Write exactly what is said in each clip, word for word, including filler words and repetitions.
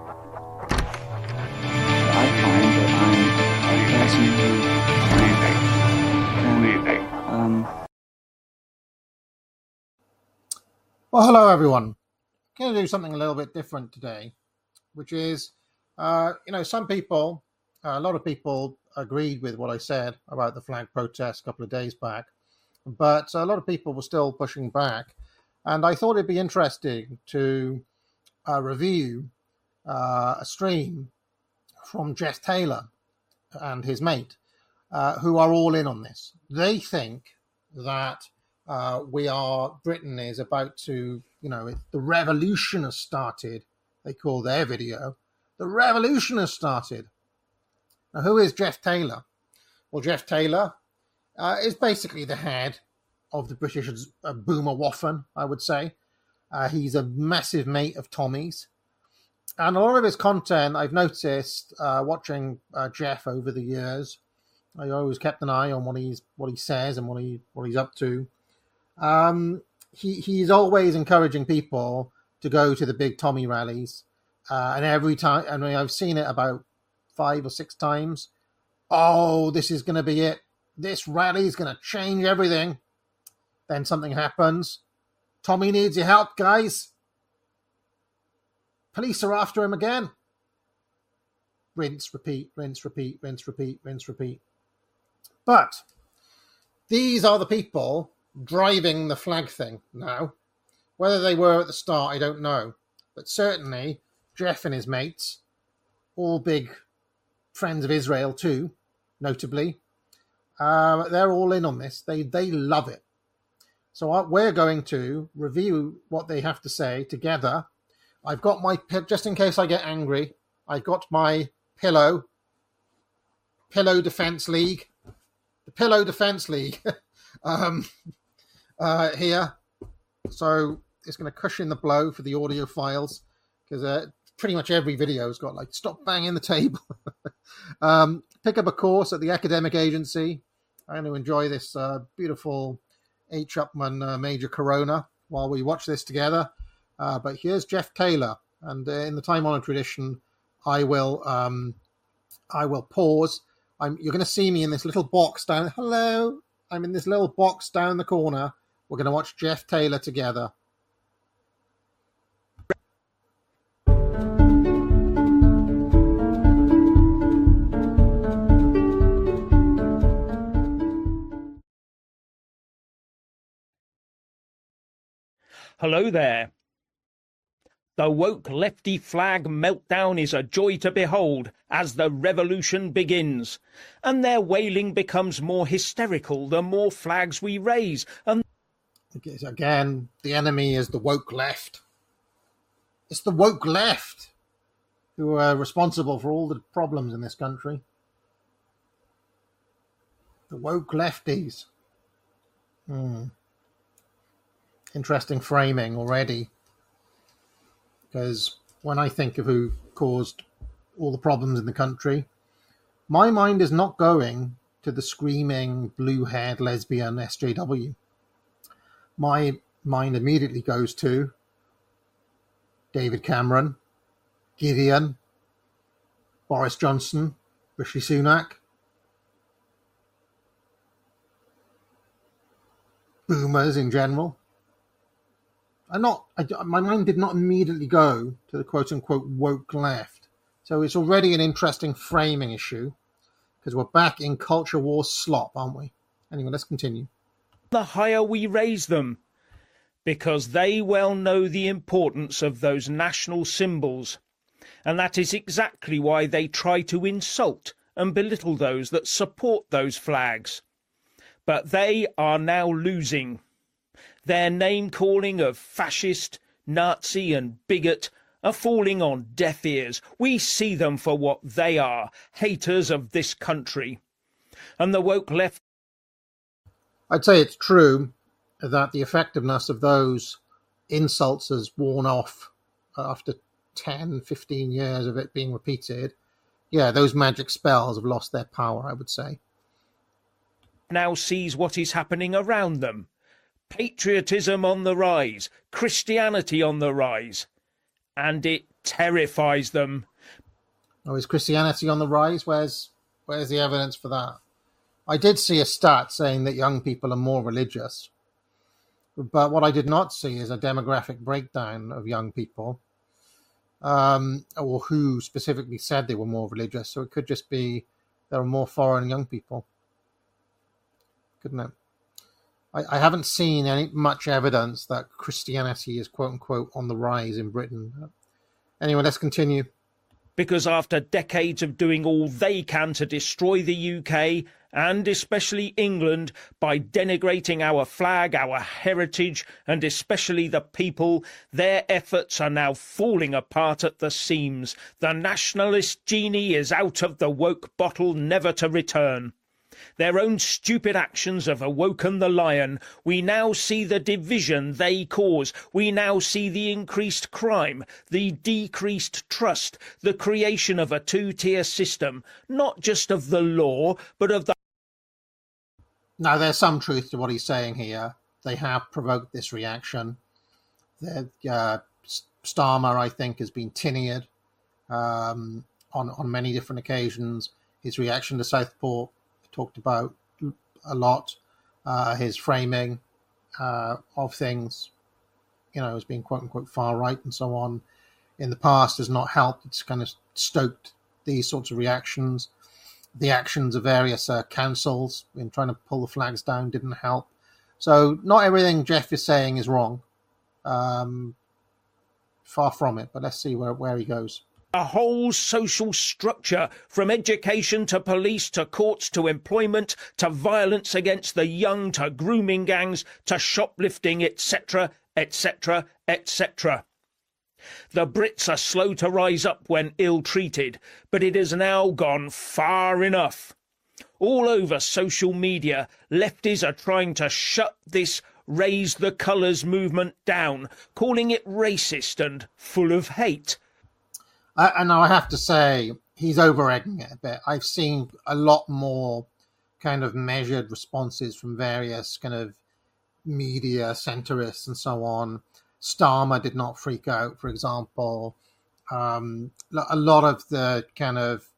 I find that I'm a person who can, um... Well, hello everyone. I'm going to do something a little bit different today, which is, uh, you know, some people, uh, a lot of people agreed with what I said about the flag protest a couple of days back, but a lot of people were still pushing back. And I thought it'd be interesting to uh, review uh, a stream from Jeff Taylor and his mate, uh, who are all in on this. They think that uh, we are, Britain is about to, you know, it, the revolution has started, they call their video, the revolution has started. Now, who is Jeff Taylor? Well, Jeff Taylor uh, is basically the head of the British uh, Boomer Waffen, I would say. Uh, he's a massive mate of Tommy's. And a lot of his content, I've noticed, uh, watching uh, Jeff over the years, I always kept an eye on what he's what he says and what he what he's up to. Um, he he's always encouraging people to go to the big Tommy rallies, uh, and every time, I mean, I've seen it about five or six times. Oh, this is going to be it. This rally is going to change everything. Then something happens. Tommy needs your help, guys. Police are after him again. Rinse, repeat, rinse, repeat, rinse, repeat, rinse, repeat. But these are the people driving the flag thing now. Whether they were at the start, I don't know. But certainly, Jeff and his mates, all big friends of Israel too, notably, uh, they're all in on this. They they love it. So we're going to review what they have to say together. I've got my, just in case I get angry, I got my pillow, Pillow Defense League, the Pillow Defense League um, uh, here. So it's going to cushion the blow for the audio files, because uh, pretty much every video has got like, stop banging the table. um, pick up a course at the academic agency. I'm going to enjoy this uh, beautiful H. Upman uh, Major Corona while we watch this together. Uh, but here's Jeff Taylor, and uh, in the time-honored tradition, I will um, I will pause. I'm, you're going to see me in this little box down. Hello, I'm in this little box down the corner. We're going to watch Jeff Taylor together. Hello there. The woke lefty flag meltdown is a joy to behold as the revolution begins, and their wailing becomes more hysterical the more flags we raise. And again, the enemy is the woke left. It's the woke left who are responsible for all the problems in this country. The woke lefties. Hmm. Interesting framing already. Because when I think of who caused all the problems in the country, my mind is not going to the screaming, blue-haired lesbian S J W. My mind immediately goes to David Cameron, Gideon, Boris Johnson, Rishi Sunak, boomers in general. I'm not, I, my mind did not immediately go to the quote-unquote woke left. So it's already an interesting framing issue, because we're back in culture war slop, aren't we? Anyway, let's continue. The higher we raise them, because they well know the importance of those national symbols, and that is exactly why they try to insult and belittle those that support those flags. But they are now losing. Their name-calling of fascist, Nazi and bigot are falling on deaf ears. We see them for what they are, haters of this country. And the woke left... I'd say it's true that the effectiveness of those insults has worn off after ten, fifteen years of it being repeated. Yeah, those magic spells have lost their power, I would say. Now sees what is happening around them. Patriotism on the rise, Christianity on the rise. And it terrifies them. Oh, is Christianity on the rise? Where's where's the evidence for that? I did see a stat saying that young people are more religious, but what I did not see is a demographic breakdown of young people, um, or who specifically said they were more religious. So it could just be there are more foreign young people, couldn't it? I, I haven't seen any much evidence that Christianity is quote unquote on the rise in Britain. Anyway, let's continue. Because after decades of doing all they can to destroy the U K, and especially England, by denigrating our flag, our heritage, and especially the people, their efforts are now falling apart at the seams. The nationalist genie is out of the woke bottle, never to return. Their own stupid actions have awoken the lion. We now see the division they cause. We now see the increased crime, the decreased trust, the creation of a two-tier system, not just of the law, but of the... Now, there's some truth to what he's saying here. They have provoked this reaction. The, uh, Starmer, I think, has been tinniered um, on, on many different occasions. His reaction to Southport, talked about a lot. Uh, his framing uh, of things, you know, as being quote unquote far right and so on, in the past has not helped. It's kind of stoked these sorts of reactions. The actions of various uh, councils in trying to pull the flags down didn't help. So not everything Jeff is saying is wrong. Um, far from it, but let's see where, where he goes. A whole social structure, from education to police to courts to employment to violence against the young to grooming gangs to shoplifting, et cetera, et cetera, et cetera. The Brits are slow to rise up when ill-treated, but it has now gone far enough. All over social media, lefties are trying to shut this Raise the Colours movement down, calling it racist and full of hate. Uh, and I have to say, he's over-egging it a bit. I've seen a lot more kind of measured responses from various kind of media centrists and so on. Starmer did not freak out, for example. Um, a lot of the kind of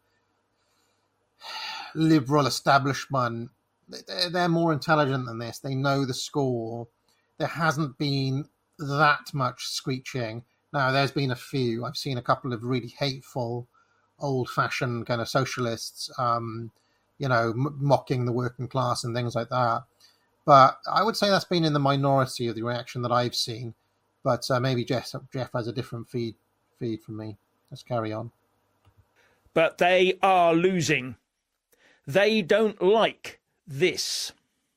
liberal establishment, they're more intelligent than this. They know the score. There hasn't been that much screeching. Now, there's been a few. I've seen a couple of really hateful, old-fashioned kind of socialists, um, you know, m- mocking the working class and things like that. But I would say that's been in the minority of the reaction that I've seen. But uh, maybe Jeff, Jeff has a different feed feed from me. Let's carry on. But they are losing. They don't like this.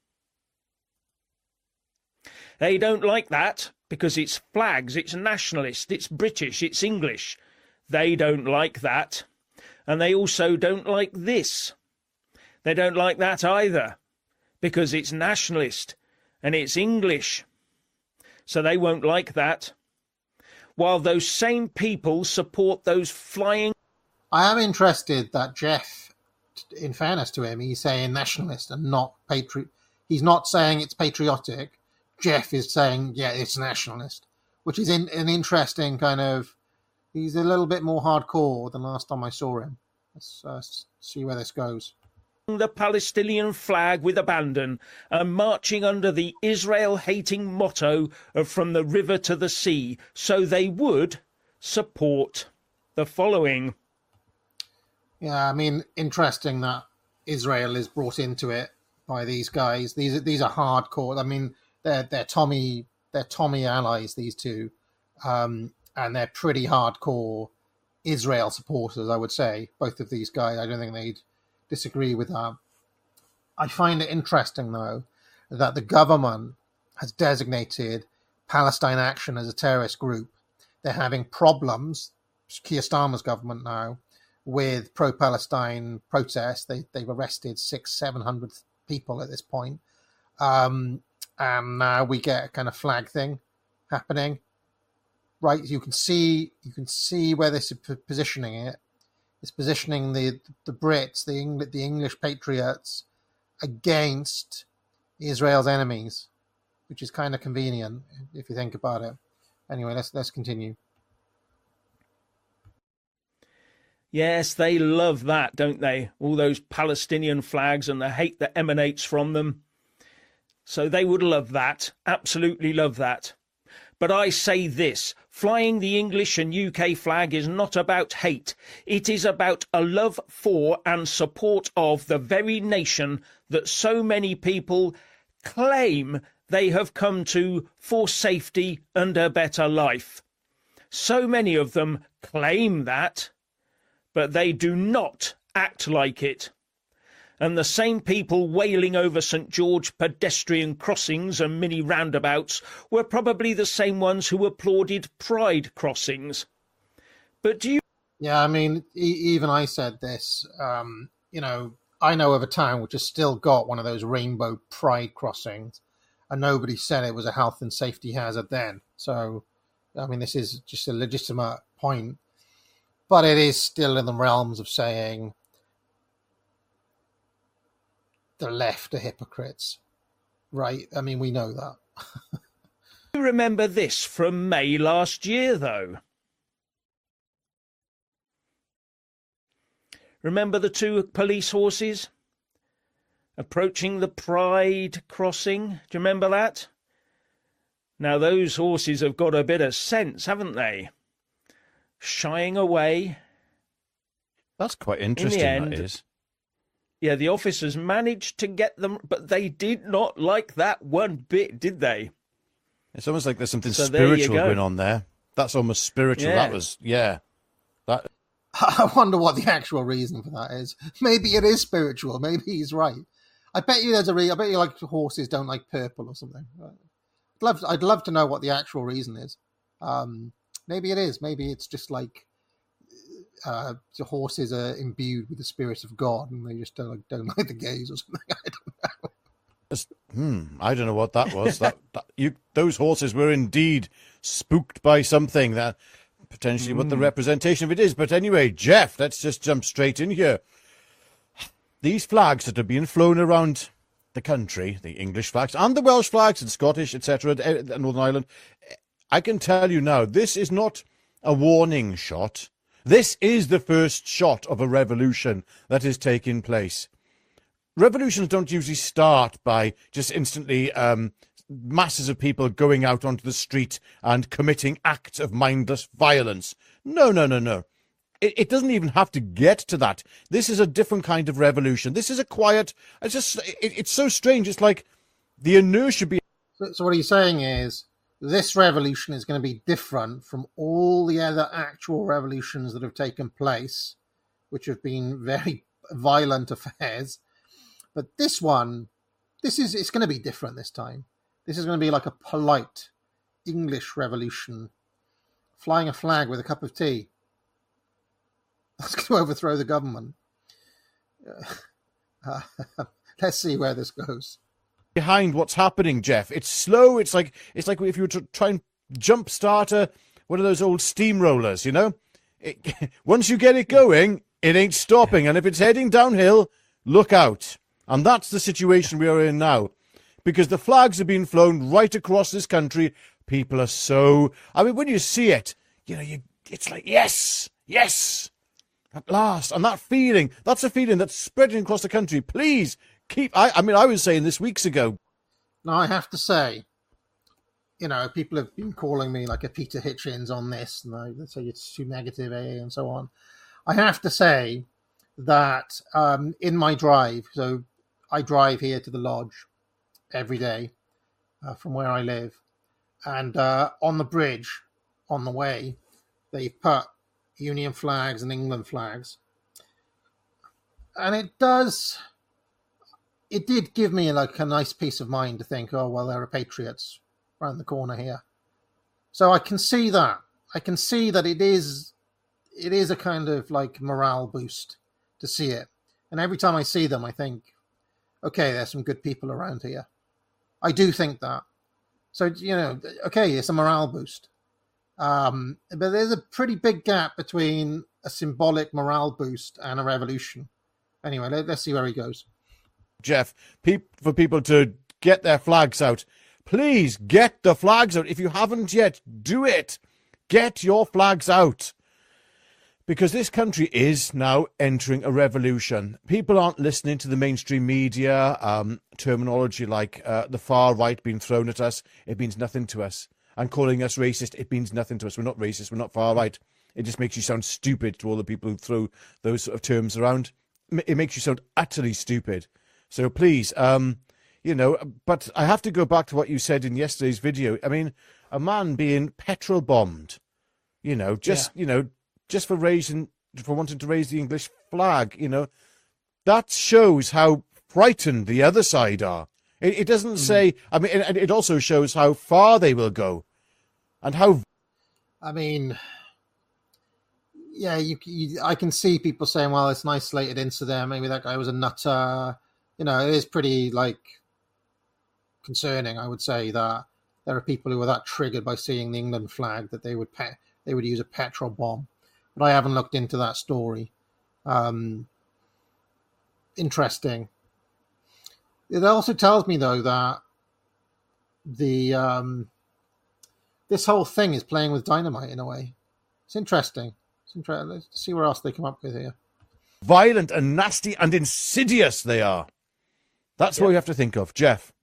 They don't like that because it's flags, it's nationalist, it's British, it's English. They don't like that. And they also don't like this. They don't like that either because it's nationalist and it's English. So they won't like that. While those same people support those flying... I am interested that Jeff, in fairness to him, he's saying nationalist and not patriot. He's not saying it's patriotic. Jeff is saying, yeah, it's nationalist, which is in, an interesting kind of... He's a little bit more hardcore than last time I saw him. Let's uh, see where this goes. The Palestinian flag with abandon and marching under the Israel-hating motto of from the river to the sea, so they would support the following. Yeah, I mean, interesting that Israel is brought into it by these guys. These are, these are hardcore. I mean, they're they're Tommy they're Tommy allies, these two, um, and they're pretty hardcore Israel supporters, I would say. Both of these guys, I don't think they'd disagree with that. I find it interesting, though, that the government has designated Palestine Action as a terrorist group. They're having problems, Keir Starmer's government now, with pro-Palestine protests. They, they've arrested six, seven hundred people at this point. Um, and now we get a kind of flag thing happening. Right, you can see you can see where this is positioning it. It's positioning the the Brits, the English, the English patriots, against Israel's enemies, which is kind of convenient if you think about it. Anyway, let's let's continue. Yes, they love that, don't they? All those Palestinian flags and the hate that emanates from them. So they would love that, absolutely love that. But I say this, flying the English and U K flag is not about hate. It is about a love for and support of the very nation that so many people claim they have come to for safety and a better life. So many of them claim that, but they do not act like it. And the same people wailing over St George pedestrian crossings and mini roundabouts were probably the same ones who applauded pride crossings. But do you... Yeah, I mean, e- even I said this. Um, you know, I know of a town which has still got one of those rainbow pride crossings, and nobody said it was a health and safety hazard then. So, I mean, this is just a legitimate point. But it is still in the realms of saying the left are hypocrites, right? I mean, we know that. You remember this from May last year, though? Remember the two police horses approaching the Pride crossing? Do you remember that? Now, those horses have got a bit of sense, haven't they? Shying away. That's quite interesting, in the end, that is. Yeah, the officers managed to get them, but they did not like that one bit, did they? It's almost like there's something So there you spiritual go. going on there. That's almost spiritual. Yeah. That was, yeah. That. I wonder what the actual reason for that is. Maybe it is spiritual. Maybe he's right. I bet you there's a re- I bet you like horses don't like purple or something. I'd love, I'd love to know what the actual reason is. Um, maybe it is. Maybe it's just like uh, the horses are imbued with the spirit of God and they just don't like, don't like the gays or something. I don't know. Hmm, I don't know what that was. that, that you, those horses were indeed spooked by something. That potentially mm. what the representation of it is. But anyway, Jeff, let's just jump straight in here. These flags that are being flown around the country, the English flags and the Welsh flags and Scottish, et cetera, Northern Ireland, I can tell you now, this is not a warning shot. This is the first shot of a revolution that is taking place. Revolutions don't usually start by just instantly um, masses of people going out onto the street and committing acts of mindless violence. No, no, no, no. It, it doesn't even have to get to that. This is a different kind of revolution. This is a quiet... It's just, it, it's so strange. It's like the inertia... Be- so, so what he's saying is this revolution is going to be different from all the other actual revolutions that have taken place, which have been very violent affairs. But this one, this is it's going to be different this time. This is going to be like a polite English revolution, flying a flag with a cup of tea. That's going to overthrow the government. Uh, let's see where this goes. Behind what's happening, Jeff, it's slow. It's like it's like if you were to try and jump start a one of those old steamrollers, you know. It, once you get it going, it ain't stopping, and if it's heading downhill, look out. And that's the situation we are in now, because the flags are being flown right across this country. People are so... I mean, when you see it, you know, you it's like, yes, yes, at last. And that feeling, that's a feeling that's spreading across the country. Please keep... I, I mean, I was saying this weeks ago. Now, I have to say, you know, people have been calling me like a Peter Hitchens on this, and they say it's too negative, eh, and so on. I have to say that um, in my drive, so... I drive here to the lodge every day uh, from where I live. And uh, on the bridge, on the way, they've put Union flags and England flags. And it does, it did give me like a nice peace of mind to think, oh, well, there are patriots around the corner here. So I can see that. I can see that it is, it is a kind of like morale boost to see it. And every time I see them, I think, okay, there's some good people around here. I do think that. So, you know, okay, it's a morale boost. Um, but there's a pretty big gap between a symbolic morale boost and a revolution. Anyway, let, let's see where he goes. Jeff, pe- for people to get their flags out, please get the flags out. If you haven't yet, do it. Get your flags out. Because this country is now entering a revolution. People aren't listening to the mainstream media, um, terminology like uh, the far right being thrown at us. It means nothing to us. And calling us racist, it means nothing to us. We're not racist. We're not far right. It just makes you sound stupid to all the people who throw those sort of terms around. It makes you sound utterly stupid. So please, um, you know, but I have to go back to what you said in yesterday's video. I mean, a man being petrol bombed, you know, just, yeah. you know, just for raising, for wanting to raise the English flag, you know, that shows how frightened the other side are. It, it doesn't mm. say, I mean, and it also shows how far they will go and how. I mean, yeah, you, you, I can see people saying, well, it's an isolated incident. Maybe that guy was a nutter. You know, it is pretty, like, concerning, I would say, that there are people who are that triggered by seeing the England flag that they would pe- they would use a petrol bomb. But I haven't looked into that story. Um, interesting. It also tells me, though, that the um, this whole thing is playing with dynamite in a way. It's interesting. It's interesting. Let's see what else they come up with here. Violent and nasty and insidious they are. That's yep. what we have to think of. Jeff.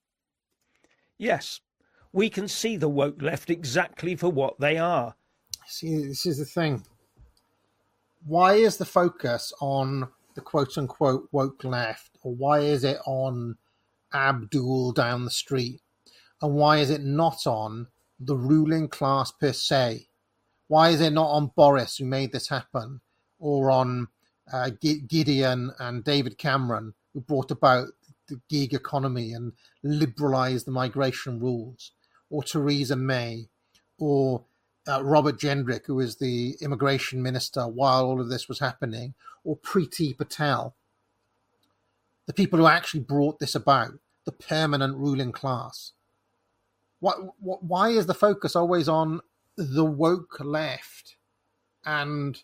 Yes, we can see the woke left exactly for what they are. See, this is the thing. Why is the focus on the quote-unquote woke left, or why is it on Abdul down the street? And why is it not on the ruling class per se? Why is it not on Boris, who made this happen, or on uh, G- Gideon and David Cameron, who brought about the gig economy and liberalised the migration rules, or Theresa May, or Uh, Robert Jendrick, who was the immigration minister while all of this was happening, or Priti Patel, the people who actually brought this about, the permanent ruling class. What, what, why is the focus always on the woke left and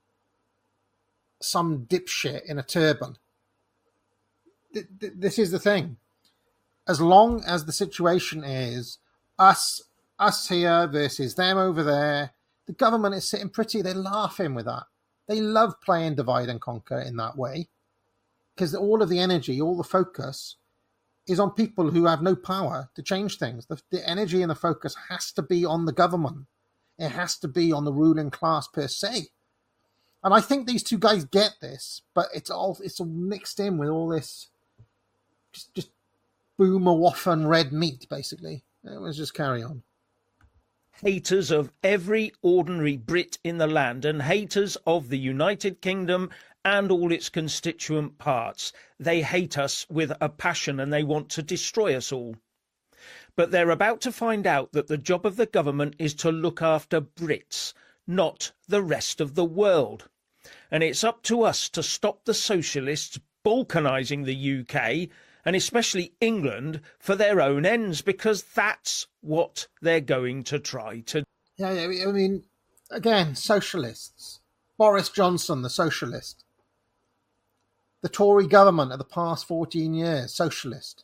some dipshit in a turban? Th- th- this is the thing. As long as the situation is us Us here versus them over there, the government is sitting pretty. They're laughing with that. They love playing divide and conquer in that way, because all of the energy, all the focus is on people who have no power to change things. The, the energy and the focus has to be on the government. It has to be on the ruling class per se. And I think these two guys get this, but it's all it's all mixed in with all this just, just boomer waffen red meat, basically. Let's just carry on. Haters of every ordinary Brit in the land and haters of the United Kingdom and all its constituent parts. They hate us with a passion and they want to destroy us all. But they're about to find out that the job of the government is to look after Brits, not the rest of the world. And it's up to us to stop the socialists balkanising the U K and especially England, for their own ends, because that's what they're going to try to do. Yeah, I mean, again, socialists. Boris Johnson, the socialist. The Tory government of the past fourteen years, socialist.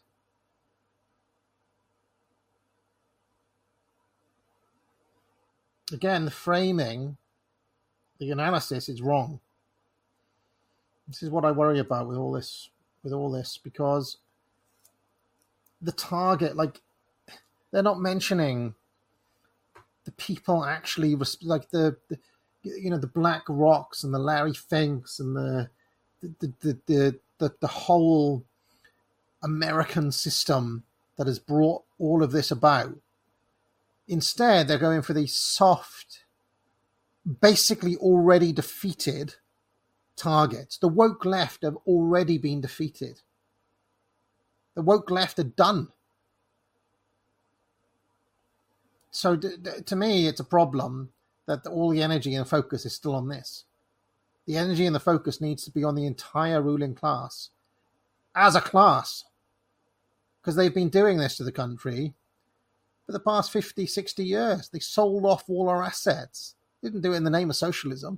Again, the framing, the analysis is wrong. This is what I worry about with all this, with all this, because the target, like, they're not mentioning the people actually, like the, the you know, the Black Rocks and the Larry Finks and the the the the, the, the whole American system that has brought all of this about. Instead, they're going for these soft, basically already defeated targets. The woke left have already been defeated. The woke left are done. So d- d- to me, it's a problem that all the energy and focus is still on this. The energy and the focus needs to be on the entire ruling class as a class, because they've been doing this to the country for the past fifty, sixty years. They sold off all our assets. They didn't do it in the name of socialism.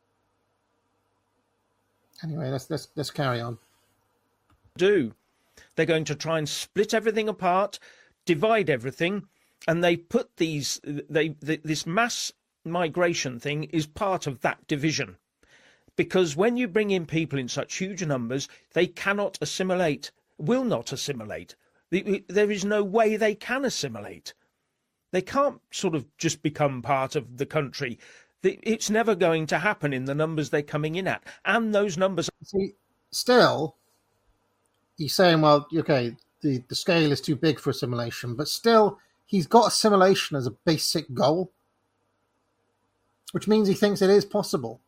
Anyway, let's let's let's carry on. Do. They're going to try and split everything apart, divide everything, and they put these they, they this mass migration thing is part of that division. Because when you bring in people in such huge numbers, they cannot assimilate, will not assimilate. There is no way they can assimilate. They can't sort of just become part of the country. It's never going to happen in the numbers they're coming in at. And those numbers... See, still, he's saying, well, okay, the, the scale is too big for assimilation, but still, he's got assimilation as a basic goal, which means he thinks it is possible.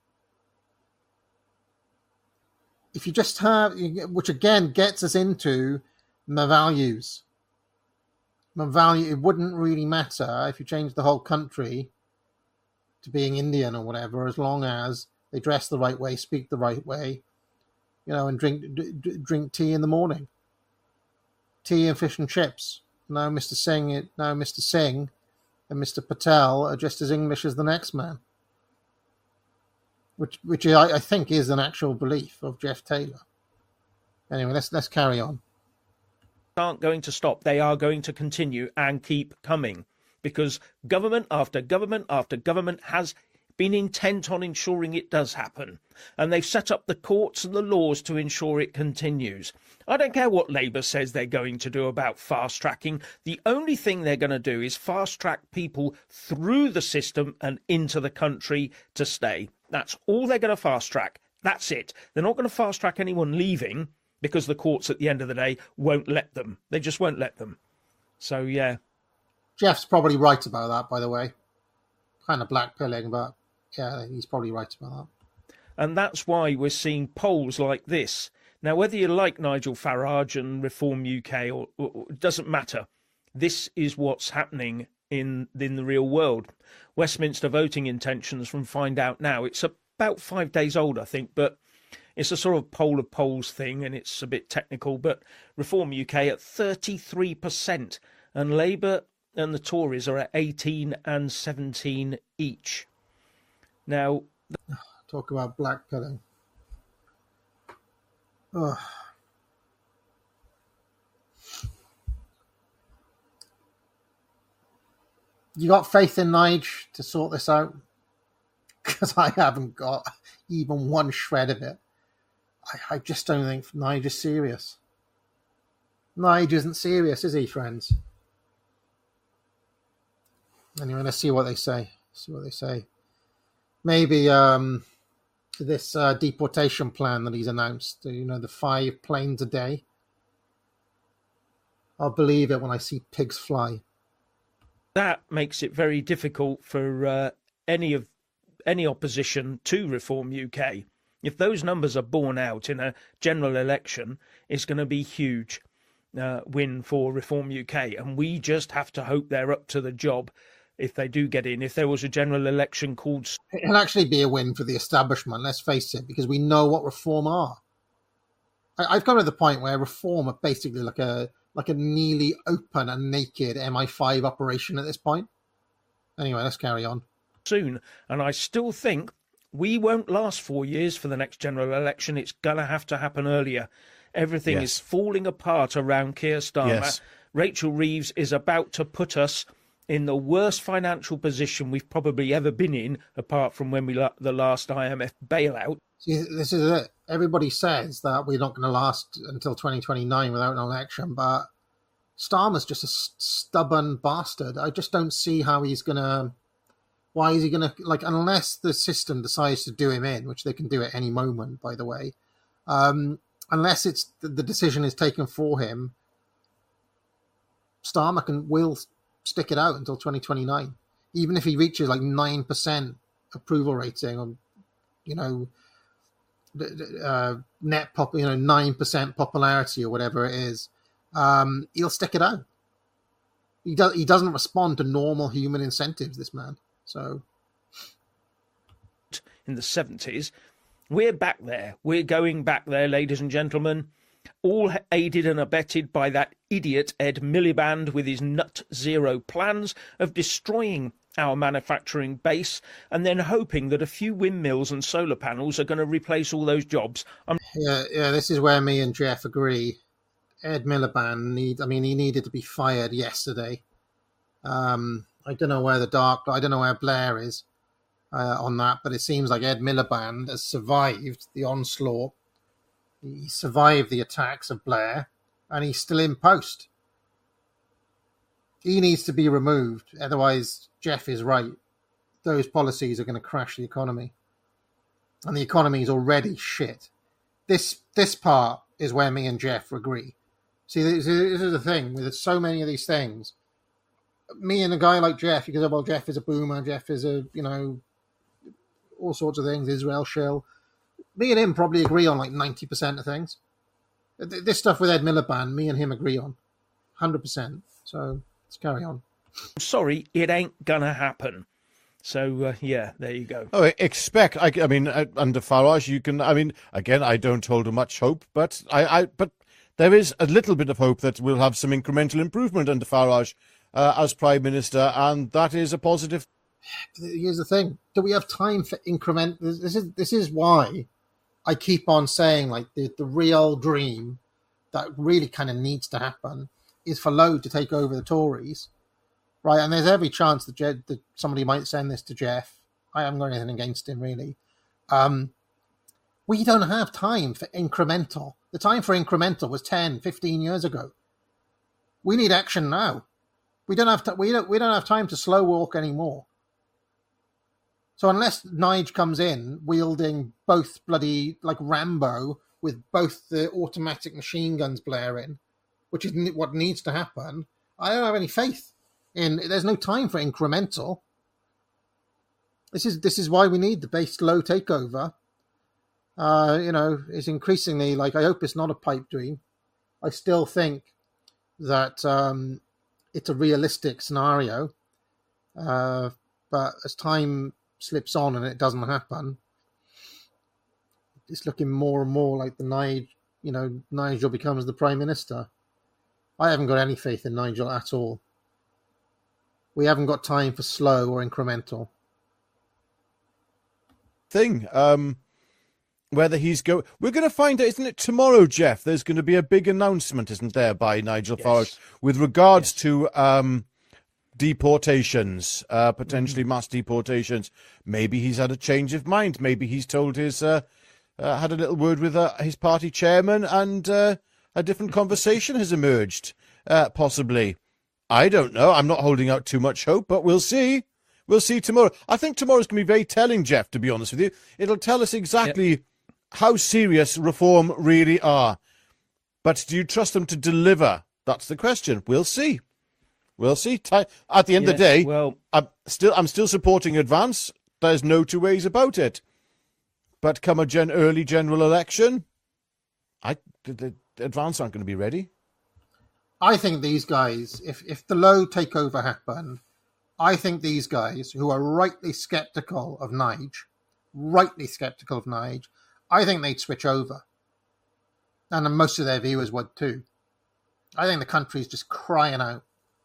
If you just have, which again gets us into the values. The value, it wouldn't really matter if you changed the whole country to being Indian or whatever, as long as they dress the right way, speak the right way, you know, and drink d- drink tea in the morning. Tea and fish and chips. Now Mister Singh, now Mister Singh and Mister Patel are just as English as the next man. Which which I, I think is an actual belief of Jeff Taylor. Anyway, let's let's carry on. Aren't going to stop. They are going to continue and keep coming, because government after government after government has been intent on ensuring it does happen, and they've set up the courts and the laws to ensure it continues. I don't care what Labour says they're going to do about fast tracking. The only thing they're going to do is fast track people through the system and into the country to stay. That's all they're going to fast track. That's it. They're not going to fast track anyone leaving, because the courts at the end of the day won't let them. They just won't let them. So, yeah. Jeff's probably right about that, by the way. Kind of blackpilling, but yeah, he's probably right about that. And that's why we're seeing polls like this. Now, whether you like Nigel Farage and Reform U K, or, or, or it doesn't matter. This is what's happening in, in the real world. Westminster voting intentions from Find Out Now. It's about five days old, I think, but it's a sort of poll of polls thing, and it's a bit technical, but Reform U K at thirty-three percent, and Labour and the Tories are at eighteen and seventeen each. Now, talk about blackpilling. Ugh. You got faith in Nige to sort this out? Because I haven't got even one shred of it. I, I just don't think Nige is serious. Nige isn't serious, is he, friends? Anyway, let's see what they say. See what they say. Maybe um, this uh, deportation plan that he's announced, you know, the five planes a day. I'll believe it when I see pigs fly. That makes it very difficult for uh, any of any opposition to Reform U K. If those numbers are borne out in a general election, it's going to be huge uh, win for Reform U K, and we just have to hope they're up to the job if they do get in. If there was a general election called... It'll actually be a win for the establishment, let's face it, because we know what Reform are. I, I've come to the point where Reform are basically like a like a nearly open and naked M I five operation at this point. Anyway, let's carry on. Soon, and I still think we won't last four years for the next general election. It's going to have to happen earlier. Everything Yes. is falling apart around Keir Starmer. Yes. Rachel Reeves is about to put us in the worst financial position we've probably ever been in, apart from when we la- the last I M F bailout. See, this is it. Everybody says that we're not going to last until twenty twenty-nine without an election, but Starmer's just a st- stubborn bastard. I just don't see how he's going to... Why is he going to... Like, unless the system decides to do him in, which they can do at any moment, by the way, um, unless it's the decision is taken for him, Starmer can will stick it out until twenty twenty-nine. Even if he reaches like nine percent approval rating, or, you know, uh, net pop, you know, nine percent popularity or whatever it is, um, he'll stick it out. He does. He doesn't respond to normal human incentives, this man. So, in the seventies, we're back there. We're going back there, ladies and gentlemen. All aided and abetted by that idiot Ed Miliband with his nut zero plans of destroying our manufacturing base and then hoping that a few windmills and solar panels are going to replace all those jobs. I'm... Yeah, yeah, this is where me and Jeff agree. Ed Miliband need. I mean, he needed to be fired yesterday. Um, I don't know where the dark. I don't know where Blair is. uh, on that, but it seems like Ed Miliband has survived the onslaught. He survived the attacks of Blair, and he's still in post. He needs to be removed. Otherwise, Jeff is right. Those policies are going to crash the economy. And the economy is already shit. This this part is where me and Jeff agree. See, this is the thing. With so many of these things, me and a guy like Jeff, you can say, well, Jeff is a boomer. Jeff is a, you know, all sorts of things. Israel shill. Me and him probably agree on like ninety percent of things. This stuff with Ed Miliband, me and him agree on. one hundred percent. So let's carry on. Sorry, it ain't gonna happen. So, uh, yeah, there you go. Oh, expect, I, I mean, uh, under Farage, you can, I mean, again, I don't hold much hope, but I, I, but there is a little bit of hope that we'll have some incremental improvement under Farage uh, as Prime Minister, and that is a positive. Here's the thing. Do we have time for increment? This is, this is why I keep on saying, like, the, the real dream that really kind of needs to happen is for Lowe to take over the Tories. Right, and there's every chance that, Je- that somebody might send this to Jeff. I haven't got anything against him, really. Um, we don't have time for incremental. The time for incremental was ten, fifteen years ago. We need action now. We don't have to, we don't we don't have time to slow walk anymore. So unless Nige comes in wielding both bloody like Rambo with both the automatic machine guns blaring, which is what needs to happen, I don't have any faith. In, there's no time for incremental. This is this is why we need the base Lowe takeover. Uh, you know, it's increasingly like, I hope it's not a pipe dream. I still think that um, it's a realistic scenario. Uh, but as time slips on and it doesn't happen, it's looking more and more like the Nigel, you know, Nigel becomes the Prime Minister. I haven't got any faith in Nigel at all. We haven't got time for slow or incremental. Thing, um, whether he's go, we're going to find out, isn't it tomorrow, Jeff? There's going to be a big announcement, isn't there, by Nigel yes. Farage with regards yes. to um, deportations, uh, potentially mm-hmm. mass deportations. Maybe he's had a change of mind. Maybe he's told his uh, uh, had a little word with uh, his party chairman, and uh, a different conversation has emerged. Uh, possibly. I don't know. I'm not holding out too much hope, but we'll see. We'll see tomorrow. I think tomorrow's going to be very telling, Jeff, to be honest with you. It'll tell us exactly yep. how serious reform really are. But do you trust them to deliver? That's the question. We'll see. We'll see. At the end yes, of the day, well, I'm still I'm still supporting Advance. There's no two ways about it. But come a gen- early general election, I the, the Advance aren't going to be ready. I think these guys, if, if the Lowe takeover happened, I think these guys who are rightly sceptical of Nige, rightly sceptical of Nige, I think they'd switch over. And most of their viewers would too. I think the country's just crying out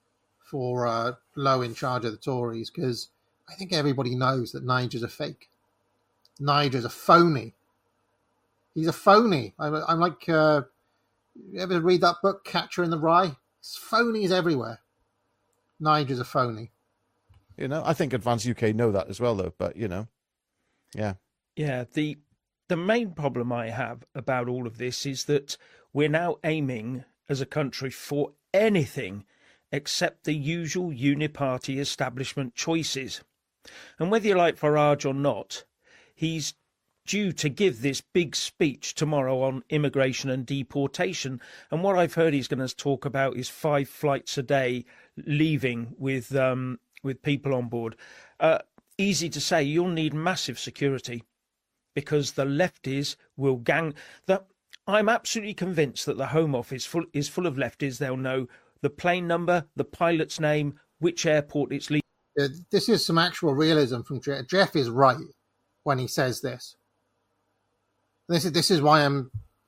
for uh, Lowe in charge of the Tories, because I think everybody knows that Nige is a fake. Nige is a phony. He's a phony. I'm, I'm like... Uh, You ever read that book, Catcher in the Rye? It's phonies everywhere. Nigel's a phony. You know, I think Advance U K know that as well, though. But, you know, yeah. Yeah, the the main problem I have about all of this is that we're now aiming as a country for anything except the usual uniparty establishment choices. And whether you like Farage or not, he's due to give this big speech tomorrow on immigration and deportation. And what I've heard he's going to talk about is five flights a day leaving with um, with people on board. Uh, easy to say, you'll need massive security because the lefties will gang... The, I'm absolutely convinced that the Home Office full, is full of lefties. They'll know the plane number, the pilot's name, which airport it's leaving. Yeah, this is some actual realism from Jeff. Jeff is right when he says this. This is this is why I'm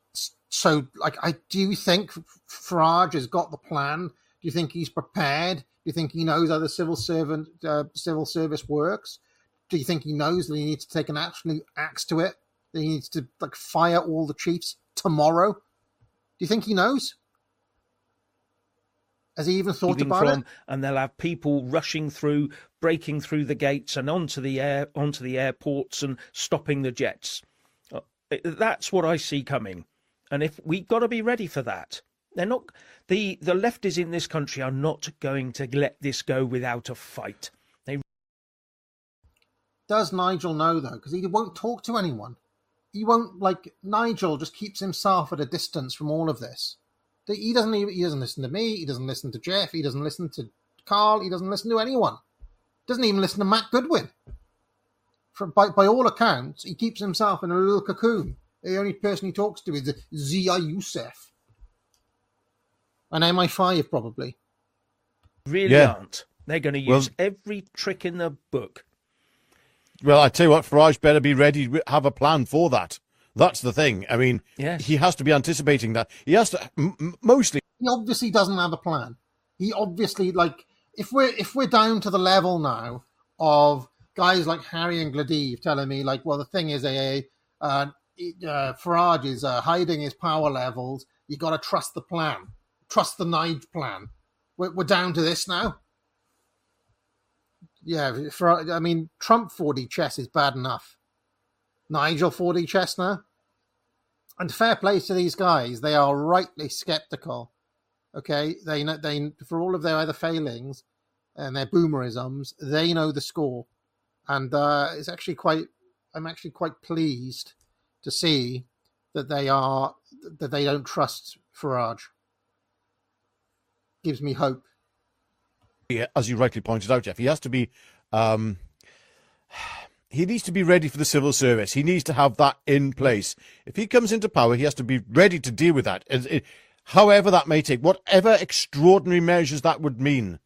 so like. I do you think Farage has got the plan? Do you think he's prepared? Do you think he knows how the civil servant uh, civil service works? Do you think he knows that he needs to take an absolute axe to it? That he needs to like fire all the chiefs tomorrow? Do you think he knows? Has he even thought about from, it? And they'll have people rushing through breaking through the gates and onto the air, onto the airports and stopping the jets. That's what I see coming. And if we've got to be ready for that. They're not, the, the lefties in this country are not going to let this go without a fight. They Does Nigel know, though? Because he won't talk to anyone. He won't, like, Nigel just keeps himself at a distance from all of this. He doesn't even, he doesn't listen to me, he doesn't listen to Jeff, he doesn't listen to Carl, he doesn't listen to anyone. Doesn't even listen to Matt Goodwin. For, by, by all accounts, he keeps himself in a little cocoon. The only person he talks to is Zia Youssef. And M I five, probably. Really Yeah. aren't. They're going to use Well- every trick in the book. Well, I tell you what, Farage better be ready to have a plan for that. That's the thing. I mean, Yes. he has to be anticipating that. He has to, m- m- mostly, He obviously doesn't have a plan. He obviously, like, if we're if we're down to the level now of guys like Harry and Gladive telling me, like, well, the thing is, A A, uh, uh, Farage is uh, hiding his power levels. You got to trust the plan. Trust the Nige plan. We're, we're down to this now. Yeah, for, I mean, Trump four D chess is bad enough. Nigel four D chess now? And fair play to these guys. They are rightly skeptical. Okay? They know, they, for all of their other failings and their boomerisms, they know the score. And uh, it's actually quite, I'm actually quite pleased to see that they are, that they don't trust Farage. Gives me hope. as you rightly pointed out, Jeff, he has to be, um, he needs to be ready for the civil service. He needs to have that in place. If he comes into power, he has to be ready to deal with that. It, it, however that may take, whatever extraordinary measures that would mean.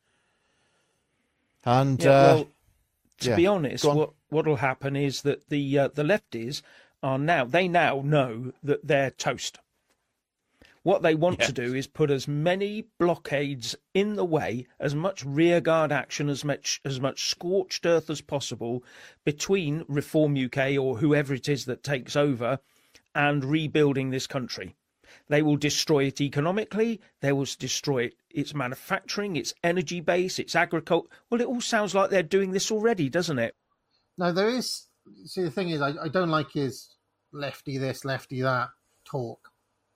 And, Yeah, uh, well, to yeah, be honest, go on. what what will happen is that the uh, the lefties are now they now know that they're toast. What they want Yes. to do is put as many blockades in the way, as much rearguard action, as much as much scorched earth as possible between Reform U K or whoever it is that takes over and rebuilding this country. They will destroy it economically. They will destroy it, its manufacturing, its energy base, its agriculture. Well, it all sounds like they're doing this already, doesn't it? Now, there is, see, the thing is, I, I don't like his lefty this, lefty that talk.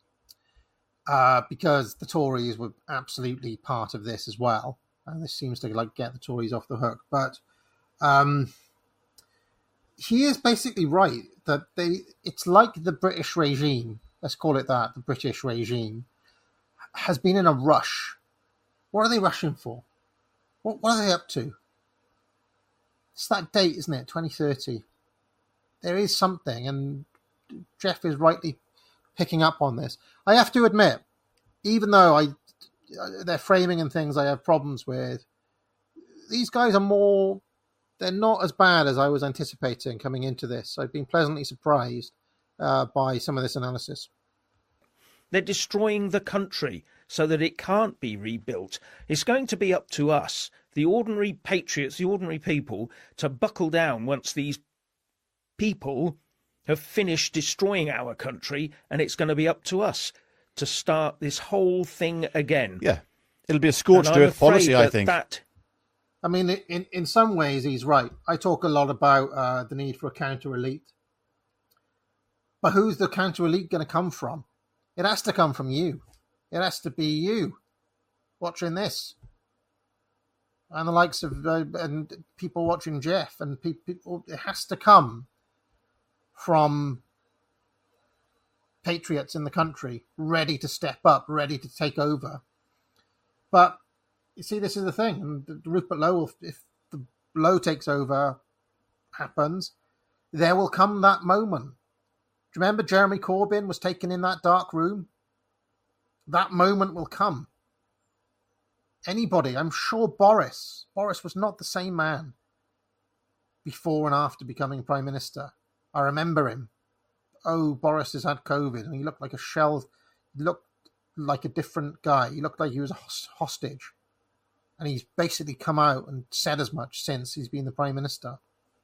Uh, because the Tories were absolutely part of this as well. And this seems to like get the Tories off the hook. But um, he is basically right that they it's like the British regime, let's call it that, the British regime, has been in a rush. What are they rushing for? What, what are they up to? It's that date, isn't it? twenty thirty. There is something, and Jeff is rightly picking up on this. I have to admit, even though I their framing and things I have problems with, these guys are more, they're not as bad as I was anticipating coming into this. I've been pleasantly surprised uh, by some of this analysis. They're destroying the country so that it can't be rebuilt. It's going to be up to us, the ordinary patriots, the ordinary people, to buckle down once these people have finished destroying our country, and it's going to be up to us to start this whole thing again. yeah, it'll be a scorched And I'm earth policy, afraid I that think. That, I mean, in, in some ways, he's right. I talk a lot about uh, the need for a counter-elite. But who's the counter-elite going to come from? It has to come from you. It has to be you watching this. And the likes of uh, and people watching Jeff. And pe- people, it has to come from patriots in the country ready to step up, ready to take over. But you see, this is the thing. And Rupert Lowe, if the Lowe takes over, happens, there will come that moment. Do you remember Jeremy Corbyn was taken in that dark room? That moment will come. Anybody, I'm sure Boris, Boris was not the same man before and after becoming Prime Minister. I remember him. Oh, Boris has had COVID, and he looked like a shell, he looked like a different guy. He looked like he was a hostage. And he's basically come out and said as much since he's been the Prime Minister.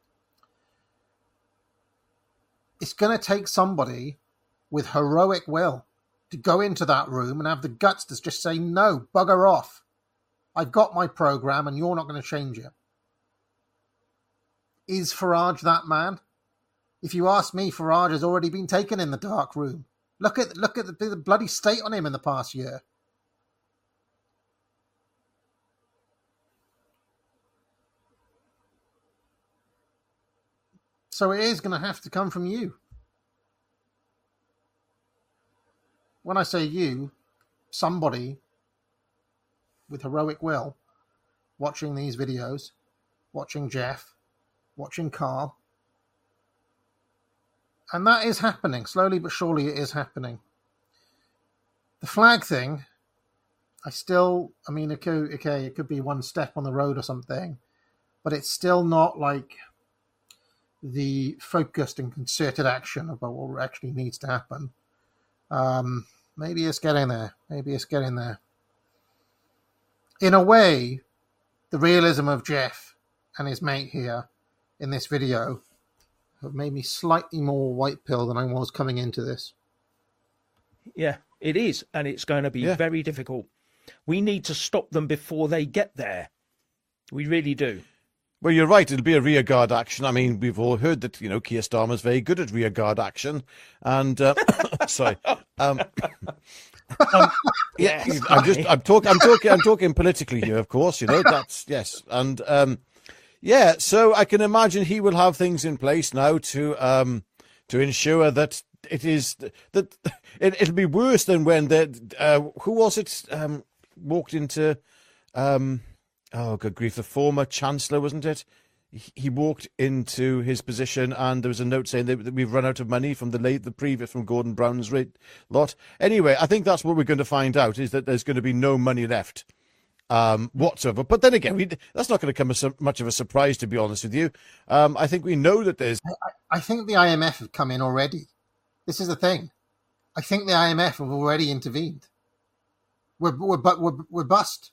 It's going to take somebody with heroic will to go into that room and have the guts to just say, no, bugger off. I've got my program and you're not going to change it. is Farage that man? If you ask me, Farage has already been taken in the dark room. Look at look at the, the bloody state on him in the past year. So it is going to have to come from you. When I say you, somebody with heroic will, watching these videos, watching Jeff, watching Carl. And that is happening. Slowly but surely it is happening. The flag thing, I still, I mean, it could, okay, it could be one step on the road or something, but it's still not like the focused and concerted action about what actually needs to happen. Um, maybe it's getting there. Maybe it's getting there. In a way, the realism of Jeff and his mate here in this video have made me slightly more white pill than I was coming into this. Yeah, it is. And it's going to be Yeah. very difficult. We need to stop them before they get there. We really do. Well, you're right. It'll be a rearguard action. I mean, we've all heard that, you know, Keir Starmer's very good at rearguard action. And, uh, sorry. Um, um, yeah, Yes, I'm just, I'm talking, I'm talking, I'm talking politically here, of course, you know, that's, yes. And, um, yeah, so I can imagine he will have things in place now to, um, to ensure that it is, that it, it'll be worse than when the, uh, who was it, um, walked into, um, oh, good grief, the former Chancellor, wasn't it? He walked into his position and there was a note saying that we've run out of money from the late, the previous, from Gordon Brown's rate lot. Anyway, I think that's what we're going to find out, is that there's going to be no money left um, whatsoever. But then again, we, that's not going to come as a, much of a surprise, to be honest with you. Um, I think we know that there's... I, I think the I M F have come in already. This is the thing. I think the I M F have already intervened. We're, we're, we're, we're bust.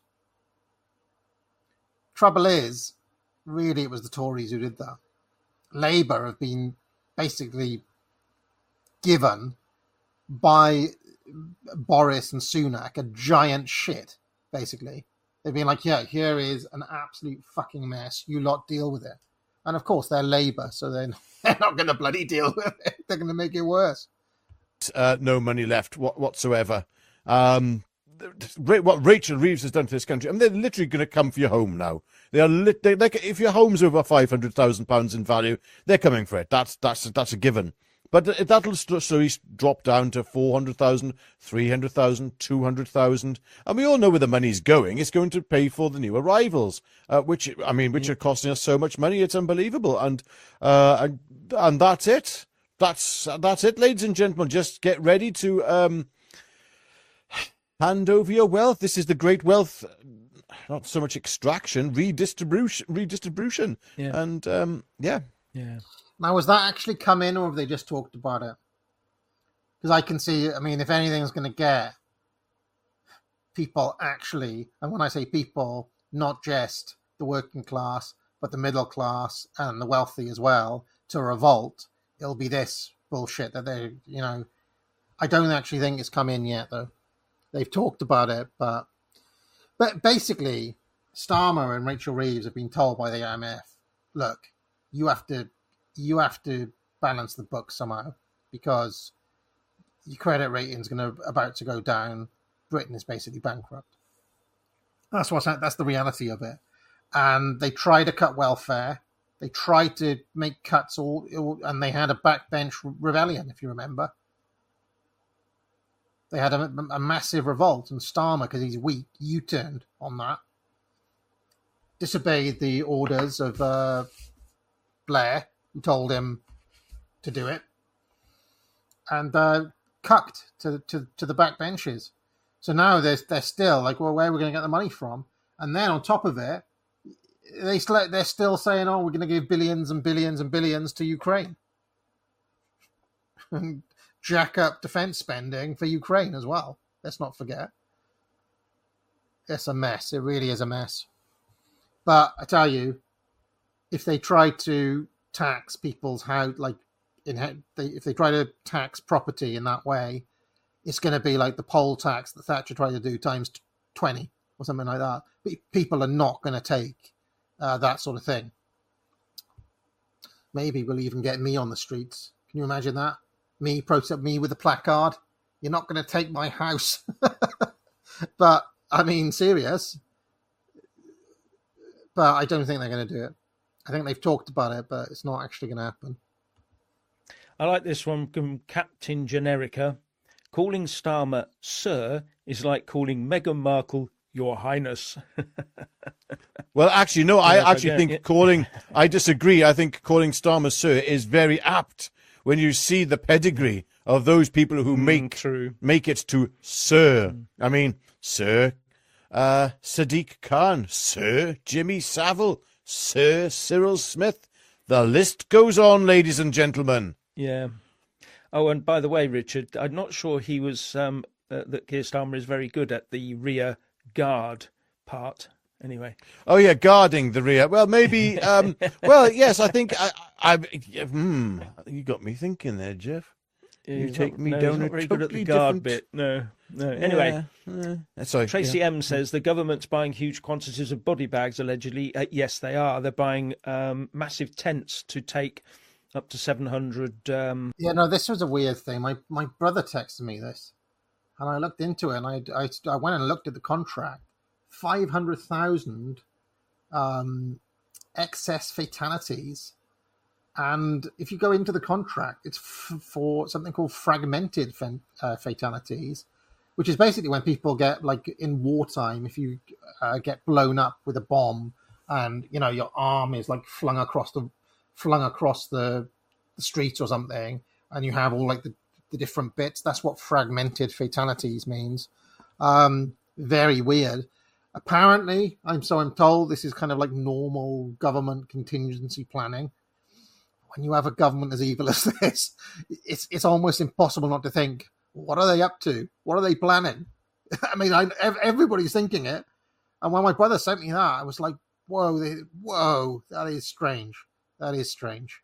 Trouble is, really, it was the Tories who did that. Labour have been basically given by Boris and Sunak a giant shit, basically. They've been like, yeah, here is an absolute fucking mess. You lot deal with it. And of course, they're Labour, so they're, they're not going to bloody deal with it. They're going to make it worse. Uh, no money left whatsoever. Um, what Rachel Reeves has done to this country, I mean, they're literally going to come for your home now. They are lit- they, they, if your home's over five hundred thousand pounds in value, they're coming for it. That's that's that's a given. But that'll slowly drop down to four hundred thousand, three hundred thousand, two hundred thousand, and we all know where the money's going. It's going to pay for the new arrivals, uh, which I mean, which are costing us so much money. It's unbelievable, and uh, and, and that's it. That's that's it, ladies and gentlemen. Just get ready to. Um, Hand over your wealth. This is the great wealth, not so much extraction, redistribution, redistribution, Yeah. and um, yeah, Yeah. Now, has that actually come in, or have they just talked about it? Because I can see, I mean, if anything's going to get people actually, and when I say people, not just the working class, but the middle class and the wealthy as well, to revolt, it'll be this bullshit that they, you know, I don't actually think it's come in yet, though. They've talked about it, but but basically, Starmer and Rachel Reeves have been told by the I M F, look, you have to you have to balance the books somehow because your credit rating is going to about to go down. Britain is basically bankrupt. That's what's that's the reality of it. And they tried to cut welfare. They tried to make cuts all, and they had a backbench rebellion, if you remember. They had a, a massive revolt, and Starmer, because he's weak, U-turned on that. Disobeyed the orders of uh, Blair, who told him to do it, and uh, cucked to, to to the backbenches. So now they're, they're still like, well, where are we going to get the money from? And then on top of it, they they're still saying, oh, we're going to give billions and billions and billions to Ukraine. And jack up defense spending for Ukraine as well. Let's not forget. It's a mess. It really is a mess. But I tell you, if they try to tax people's house, like in, they, if they try to tax property in that way, it's going to be like the poll tax that Thatcher tried to do times twenty or something like that. People are not going to take uh, that sort of thing. maybe we'll even get me on the streets. Can you imagine that? Me, protest me with a placard. You're not going to take my house. But, I mean, serious. But I don't think they're going to do it. I think they've talked about it, but it's not actually going to happen. I like this one from Captain Generica. Calling Starmer Sir is like calling Meghan Markle Your Highness. Well, actually, no, I Yeah, actually yeah, think yeah. calling, I disagree. I think calling Starmer Sir is very apt when you see the pedigree of those people who make true. make it to Sir. I mean, Sir uh, Sadiq Khan, Sir Jimmy Savile, Sir Cyril Smith. The list goes on, ladies and gentlemen. Yeah. Oh, and by the way, Richard, I'm not sure he was um, uh, that Keir Starmer is very good at the rear guard part. Anyway. Oh yeah, guarding the rear. Well, maybe. Um, well, yes, I think. I, I, I hmm, you got me thinking there, Jeff. You He's take not- me no, down he's a not very good at the totally guard different- bit. No, no. Anyway, Yeah, uh, sorry. Tracy yeah. M says the government's buying huge quantities of body bags, allegedly. Uh, yes, they are. They're buying um, massive tents to take up to seven hundred. Um... Yeah, no, this was a weird thing. My my brother texted me this, and I looked into it, and I, I, I went and looked at the contract. five hundred thousand um, excess fatalities. And if you go into the contract, it's f- for something called fragmented fa- uh, fatalities, which is basically when people get, like in wartime, if you uh, get blown up with a bomb and, you know, your arm is like flung across the flung across the, the street or something, and you have all like the, the different bits. That's what fragmented fatalities means. Um, very weird. Apparently, I'm so I'm told, this is kind of like normal government contingency planning. When you have a government as evil as this, it's it's almost impossible not to think, what are they up to? What are they planning? I mean, I, everybody's thinking it. And when my brother sent me that, I was like, whoa, they, whoa, that is strange. That is strange.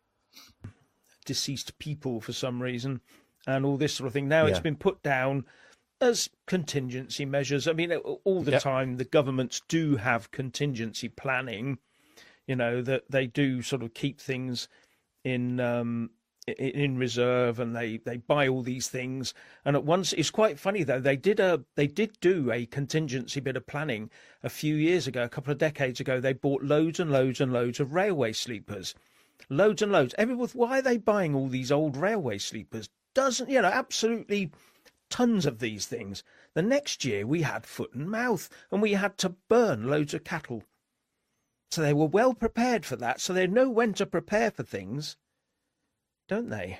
Deceased people for some reason and all this sort of thing. Now Yeah. it's been put down as contingency measures. I mean, all the Yep. time the governments do have contingency planning, you know, that they do sort of keep things in um, in reserve, and they, they buy all these things. And at once, it's quite funny though. They did a they did do a contingency bit of planning a few years ago, a couple of decades ago. They bought loads and loads and loads of railway sleepers, loads and loads. Everyone, why are they buying all these old railway sleepers? Doesn't you know? Absolutely, tons of these things. The next year we had foot and mouth, and we had to burn loads of cattle. So they were well prepared for that. So they know when to prepare for things, don't they?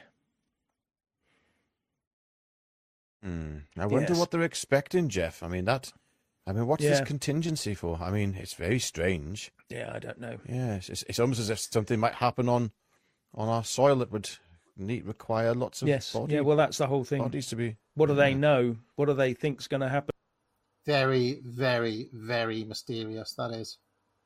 Hmm. I wonder Yes. what they're expecting, Jeff. I mean, that. I mean, what's this Yeah. contingency for? I mean, it's very strange. Yeah, I don't know. Yeah, it's, it's almost as if something might happen on on our soil that would need require lots of Yes. body, Yeah, well, that's the whole thing. bodies to be. What do they Yeah. know? What do they think's going to happen? Very, very, very mysterious, that is.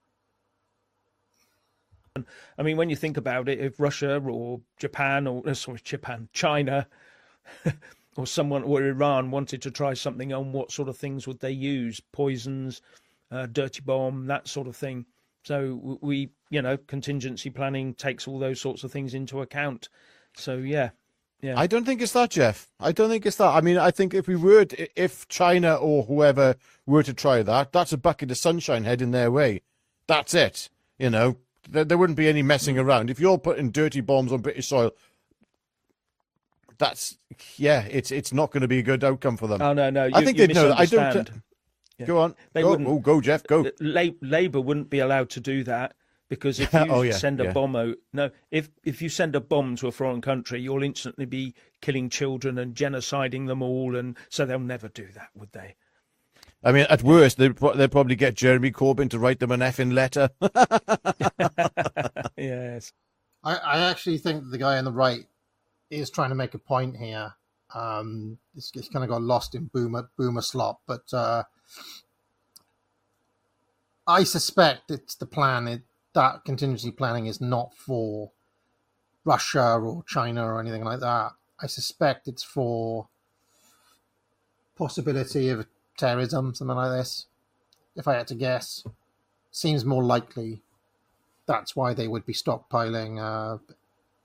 I mean, when you think about it, if Russia or Japan or uh, sorry, Japan, China, or someone or Iran wanted to try something on, what sort of things would they use? Poisons, uh, dirty bomb, that sort of thing. So w- we, you know, contingency planning takes all those sorts of things into account. So yeah, yeah. I don't think it's that, Jeff. I don't think it's that. I mean, I think if we were, to, if China or whoever were to try that, that's a bucket of sunshine heading their way. That's it. You know, there, there wouldn't be any messing around. If you're putting dirty bombs on British soil, that's yeah, it's it's not going to be a good outcome for them. Oh no, no. You, I think you they'd know that. I don't. misunderstand. Yeah. Go on. They go, wouldn't- oh, go, Jeff. Go. La- Labour wouldn't be allowed to do that, because if you Oh, yeah, send a yeah. bomb out, no, if if you send a bomb to a foreign country, you'll instantly be killing children and genociding them all, and so they'll never do that, would they? I mean, at worst, they'd, pro- they'd probably get Jeremy Corbyn to write them an effing letter. Yes. I, I actually think the guy on the right is trying to make a point here. Um, it's, it's kind of got lost in boomer boomer slop, but uh, I suspect it's the plan. It, that contingency planning is not for Russia or China or anything like that. I suspect it's for possibility of terrorism, something like this. If I had to guess, seems more likely. That's why they would be stockpiling uh,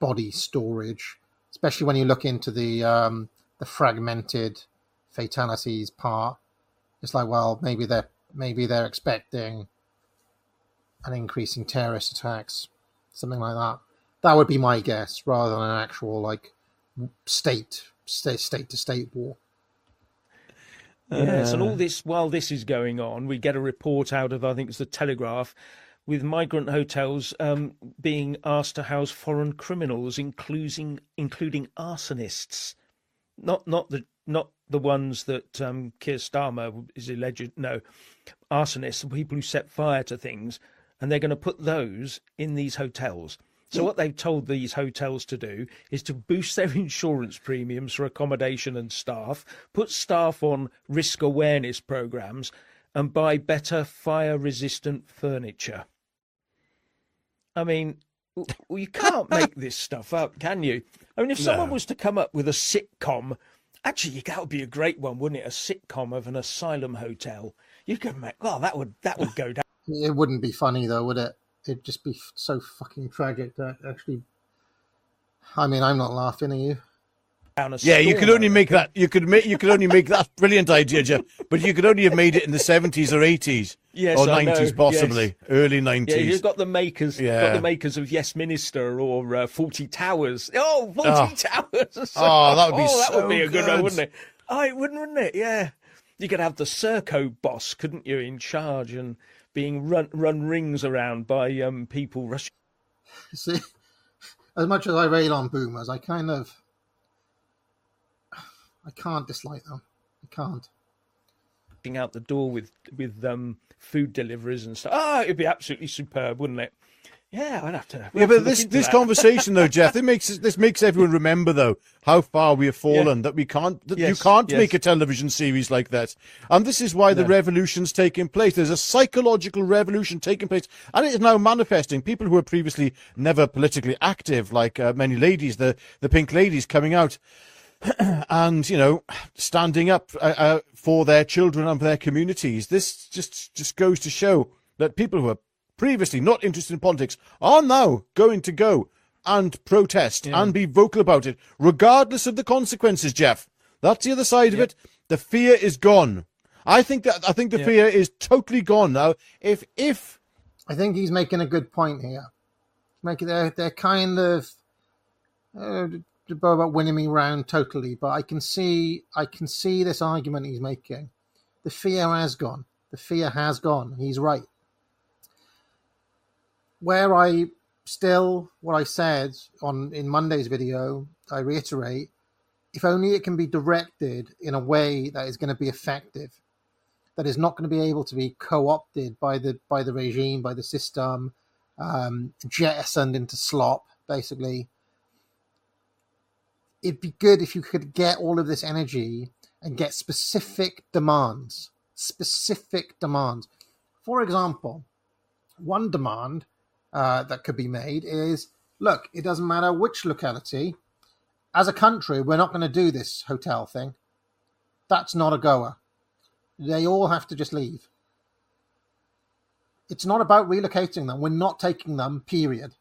body storage, especially when you look into the um, the fragmented fatalities part. It's like, well, maybe they're maybe they're expecting an increase in terrorist attacks, something like that. That would be my guess, rather than an actual like state state state to state war. Yes, and all this, while this is going on, we get a report out of, I think it's the Telegraph, with migrant hotels um, being asked to house foreign criminals, including including arsonists, not not the not the ones that um, Keir Starmer is alleged. No, arsonists, people who set fire to things, and they're going to put those in these hotels. So what they've told these hotels to do is to boost their insurance premiums for accommodation and staff, put staff on risk awareness programs, and buy better fire-resistant furniture. I mean, well, you can't make this stuff up, can you? I mean, if someone No. was to come up with a sitcom, actually, that would be a great one, wouldn't it? A sitcom of an asylum hotel. You could make, well, that would that would go down. It wouldn't be funny though, would it? It'd just be so fucking tragic that actually. I mean, I'm not laughing at you. Down a Yeah, you storm, could only I make reckon. that. You could make. You could only make that brilliant idea, Jeff. But you could only have made it in the seventies or eighties, Yes, or I know, nineties, possibly yes. early Yeah, nineties. you've got the makers, got Yeah. the makers of Yes Minister or uh, Forty Towers. Oh, Forty Oh. Towers! Oh, that would be oh, that so would be a good, one, good. wouldn't it? Oh, it wouldn't, wouldn't it? Yeah, you could have the Serco boss, couldn't you, in charge and being run run rings around by um people rushing See, as much as I rail on boomers, I kind of, I can't dislike them. I can't. out the door with with um food deliveries and stuff. Ah, it'd be absolutely superb, wouldn't it? Yeah, I'd have to. we'd Yeah, have to but look this into this that. conversation though, Jeff, it makes this makes everyone remember though how far we have fallen. That we can't that you Yes, can't yes. make a television series like that, and this is why the No. revolution's taking place. There's a psychological revolution taking place, and it is now manifesting. People who were previously never politically active, like uh, many ladies, the the pink ladies, coming out and you know standing up uh, uh, for their children and for their communities. This just just goes to show that people who are previously not interested in politics are now going to go and protest Yeah. and be vocal about it, regardless of the consequences, Jeff. That's the other side of Yep. it. The fear is gone. I think that I think the Yep. fear is totally gone now. If if I think he's making a good point here. Making they're they're kind of uh, about winning me round totally, but I can see I can see this argument he's making. The fear has gone. The fear has gone. He's right. Where I still what I said on in Monday's video, I reiterate, if only it can be directed in a way that is going to be effective, that is not going to be able to be co-opted by the by the regime, by the system, um, jettisoned into slop, basically. It'd be good if you could get all of this energy and get specific demands, specific demands. For example, one demand uh, that could be made is, look, it doesn't matter which locality. As a country, we're not going to do this hotel thing. That's not a goer. They all have to just leave. It's not about relocating them. We're not taking them, period.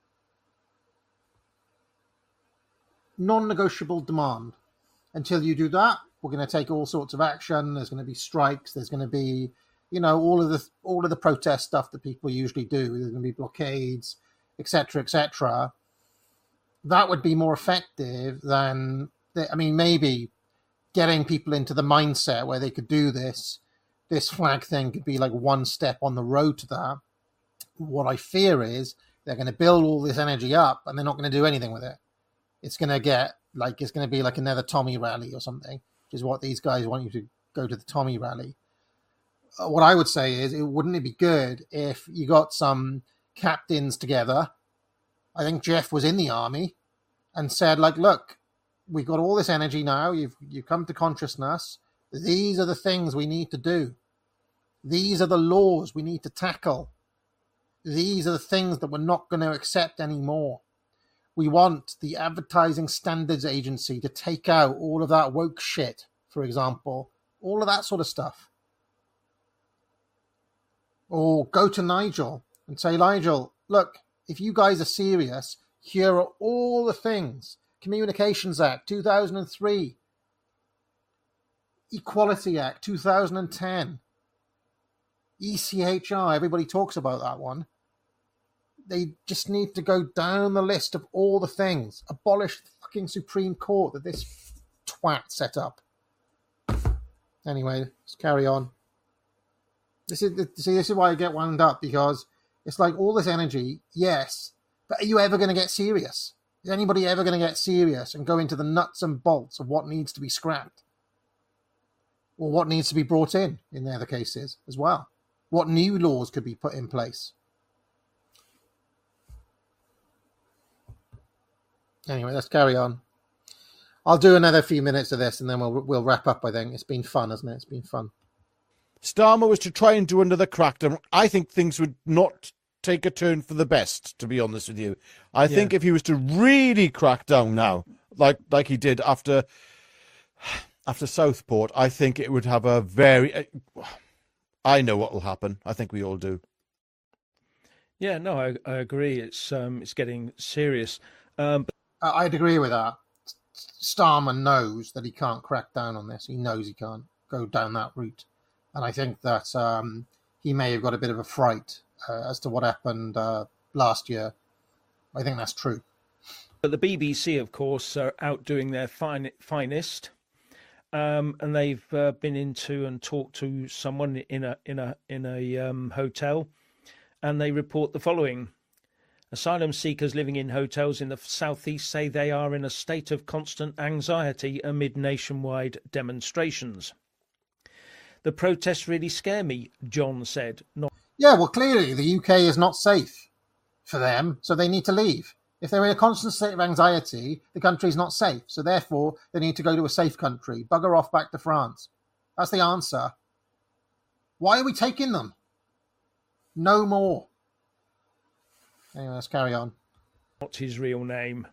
Non-negotiable demand. Until you do that, we're going to take all sorts of action. There's going to be strikes. There's going to be, you know, all of the all of the protest stuff that people usually do. There's going to be blockades, et cetera, et cetera. That would be more effective than, the, I mean, maybe getting people into the mindset where they could do this. This flag thing could be like one step on the road to that. What I fear is they're going to build all this energy up and they're not going to do anything with it. It's going to get like, it's going to be like another Tommy rally or something, which is what these guys want you to go to the Tommy rally. Uh, what I would say is, it wouldn't it be good if you got some captains together? I think Jeff was in the army and said, like, look, we've got all this energy now. You've you've come to consciousness. These are the things we need to do. These are the laws we need to tackle. These are the things that we're not going to accept anymore. We want the Advertising Standards Agency to take out all of that woke shit, for example. All of that sort of stuff. Or go to Nigel and say, Nigel, look, if you guys are serious, Here are all the things. Communications Act, two thousand three. Equality Act, two thousand ten. E C H R, everybody talks about that one. They just need to go down the list of all the things. Abolish the fucking Supreme Court that this twat set up. Anyway, let's carry on. This is see, this is why I get wound up, because it's like all this energy, yes, but are you ever going to get serious? Is anybody ever going to get serious and go into the nuts and bolts of what needs to be scrapped? Or what needs to be brought in, in the other cases as well? What new laws could be put in place? Anyway, let's carry on. I'll do another few minutes of this and then we'll we'll wrap up, I think. It's been fun, hasn't it? It's been fun. Starmer was to try and do another crackdown. I think things would not take a turn for the best, to be honest with you. I yeah. think if he was to really crack down now, like like he did after after Southport, I think it would have a very... Uh, I know what will happen. I think we all do. Yeah, no, I, I agree. It's um, it's getting serious. Um, but... I'd agree with that. Starmer knows that he can't crack down on this. He knows he can't go down that route. And I think that um, he may have got a bit of a fright uh, as to what happened uh, last year. I think that's true. But the B B C, of course, are out doing their fine, finest. Um, and they've uh, been into and talked to someone in a in a in a um, hotel, and they report the following: asylum seekers living in hotels in the southeast say they are in a state of constant anxiety amid nationwide demonstrations. The protests really scare me, John said. Not- yeah, well, clearly the U K is not safe for them, so they need to leave. If they're in a constant state of anxiety, the country's not safe. So therefore, they need to go to a safe country. Bugger off back to France. That's the answer. Why are we taking them? No more. Anyway, let's carry on. Not his real name.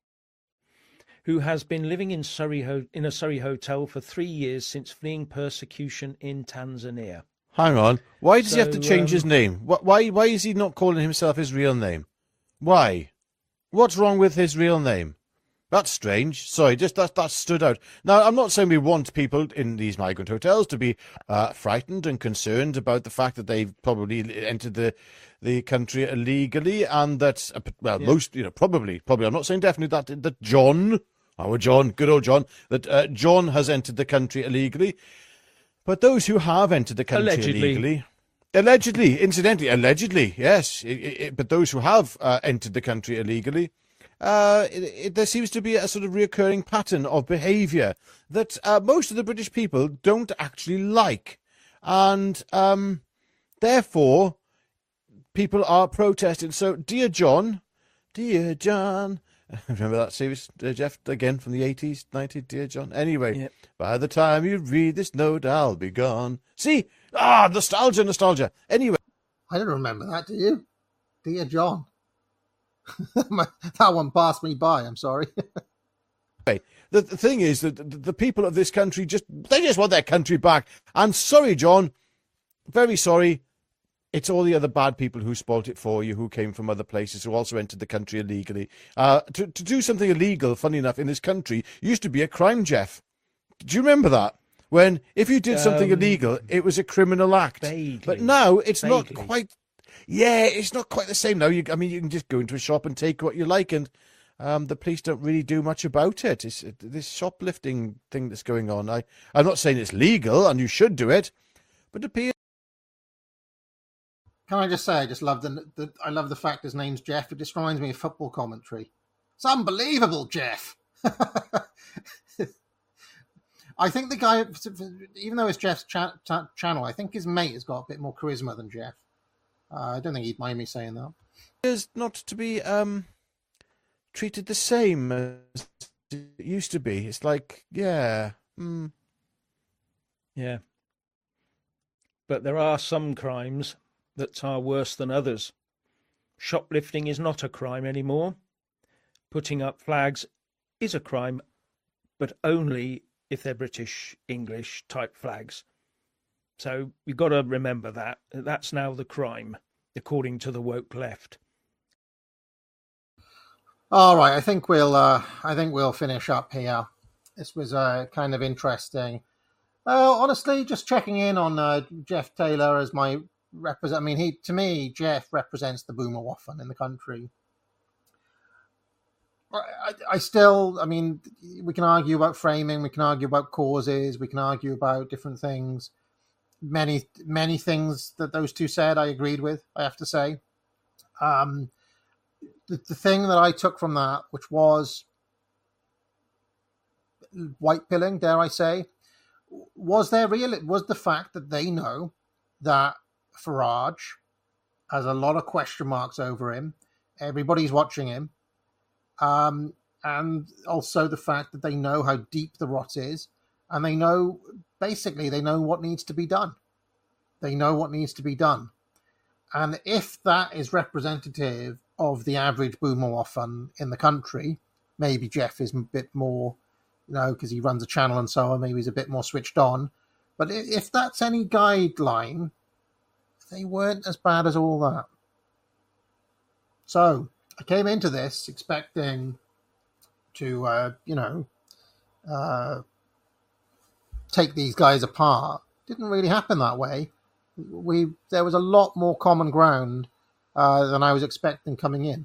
Who has been living in Surrey ho- in a Surrey hotel for three years since fleeing persecution in Tanzania. Hang on. Why does so, he have to change um, his name? Why, why is he not calling himself his real name? Why? What's wrong with his real name? That's strange. Sorry, just that, that stood out. Now, I'm not saying we want people in these migrant hotels to be uh, frightened and concerned about the fact that they've probably entered the the country illegally, and that, uh, well, yeah. most, you know, probably, probably, I'm not saying definitely that, that John, our John, good old John, that uh, John has entered the country illegally. But those who have entered the country allegedly. illegally... Allegedly, incidentally, allegedly, yes. It, it, but those who have uh, entered the country illegally, uh, it, it, there seems to be a sort of reoccurring pattern of behaviour that uh, most of the British people don't actually like. And um, therefore, people are protesting. So, dear John, dear John... Remember that series, uh, Jeff, again from the eighties, nineties, Dear John? Anyway, yep. By the time you read this note, I'll be gone. See? Ah, nostalgia, nostalgia. Anyway. I don't remember that, do you? Dear John. That one passed me by, I'm sorry. the, the thing is that the, the people of this country, just they just want their country back. And sorry, John, very sorry. It's all the other bad people who spoilt it for you, who came from other places, who also entered the country illegally. Uh, to, to do something illegal, funny enough, in this country, used to be a crime, Jeff. Do you remember that? When, if you did something um, illegal, it was a criminal act. Vaguely, but now, it's vaguely. not quite... Yeah, it's not quite the same now. You, I mean, you can just go into a shop and take what you like, and um, the police don't really do much about it. It's this shoplifting thing that's going on. I, I'm not saying it's legal, and you should do it, but it appears... Can I just say, I just love the, the I love the fact his name's Jeff. It just reminds me of football commentary. It's unbelievable, Jeff. I think the guy, even though it's Jeff's cha- cha- channel, I think his mate has got a bit more charisma than Jeff. Uh, I don't think he'd mind me saying that. Is not to be um, treated the same as it used to be. It's like, yeah, mm. yeah. But there are some crimes that are worse than others. Shoplifting is not a crime anymore. Putting up flags is a crime, but only if they're British, English type flags. So you've got to remember that. That's now the crime, according to the woke left. All right, I think we'll uh, I think we'll finish up here. This was uh, kind of interesting. Uh, honestly, just checking in on uh, Jeff Taylor as my represent. I mean, he to me, Jeff represents the boomer waffen in the country. I, I still, I mean, we can argue about framing, we can argue about causes, we can argue about different things. Many, many things that those two said, I agreed with, I have to say. Um, the, the thing that I took from that, which was white pilling, dare I say, was there real? It was the fact that they know that Farage has a lot of question marks over him. Everybody's watching him. Um, and also the fact that they know how deep the rot is, and they know, basically, they know what needs to be done. They know what needs to be done. And if that is representative of the average boomer waffen in the country, maybe Jeff is a bit more, you know, because he runs a channel and so on, maybe he's a bit more switched on. But if that's any guideline, they weren't as bad as all that. So I came into this expecting to, uh, you know, uh, take these guys apart. Didn't really happen that way. We there was a lot more common ground uh, than I was expecting coming in.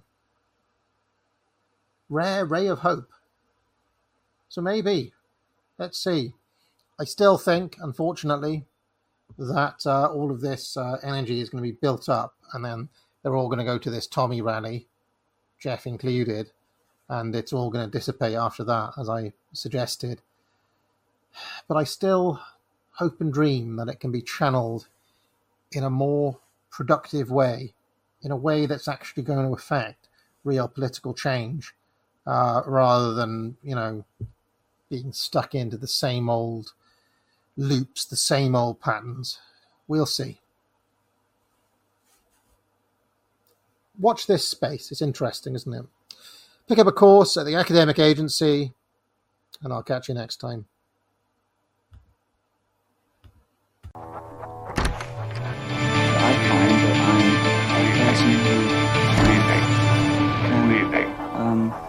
Rare ray of hope. So maybe, let's see. I still think, unfortunately, that uh, all of this uh, energy is going to be built up, and then they're all going to go to this Tommy rally, Jeff included, and it's all going to dissipate after that, as I suggested. But I still hope and dream that it can be channeled in a more productive way, in a way that's actually going to affect real political change, uh, rather than, you know, being stuck into the same old loops, the same old patterns. We'll see. Watch this space. It's interesting, isn't it? Pick up a course at the academic agency, and I'll catch you next time.